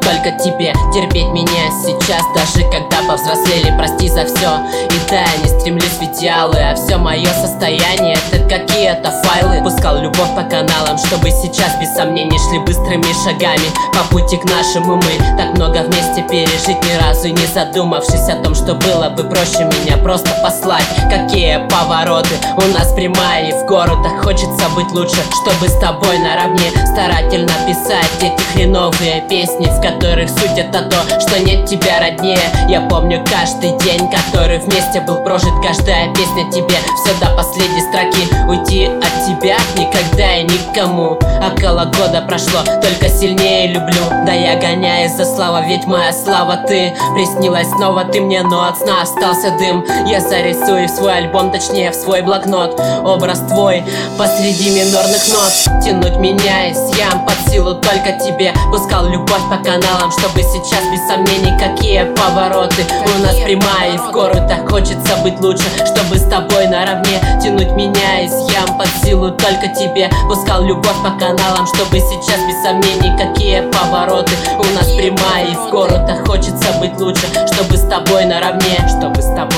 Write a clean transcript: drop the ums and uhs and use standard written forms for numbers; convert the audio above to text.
только тебе терпеть меня сейчас, даже когда повзрослели. Прости за все, и да, я не стремлюсь в идеалы, а все мое состояние — это какие-то файлы. Пускал любовь по каналам, чтобы сейчас без сомнений шли быстрыми шагами по пути к нашему. Мы так много вместе пережить, ни разу не задумавшись о том, что было бы проще меня просто послать. Какие повороты, у нас прямая и в гору, так хочется быть лучше, чтобы с тобой наравне старательно писать эти хреновые песни, в которых суть это то, что нет тебя роднее. Я помню каждый день, который вместе был прожит, каждая песня тебе все до последней строки. Уйти от тебя никогда и никому. Около года прошло, только сильнее люблю. Да я гоняюсь за славой, ведь моя слава ты. Приснилась снова ты мне, но от сна остался дым. Я зарисую в свой альбом, точнее в свой блокнот, образ твой посреди минорных нот. Тянуть меня из ям под силу только тебе. Пускал любовь по каналам, чтобы сейчас без сомнений какие повороты. У нас прямая и в гору, так хочется быть лучше, чтобы с тобой наравне. Тянуть меня из ям под силу только тебе. Пускал любовь по каналам, чтобы сейчас без сомнений какие повороты. У нас прямая и в гору, так хочется быть лучше, чтобы с тобой наравне, чтобы с тобой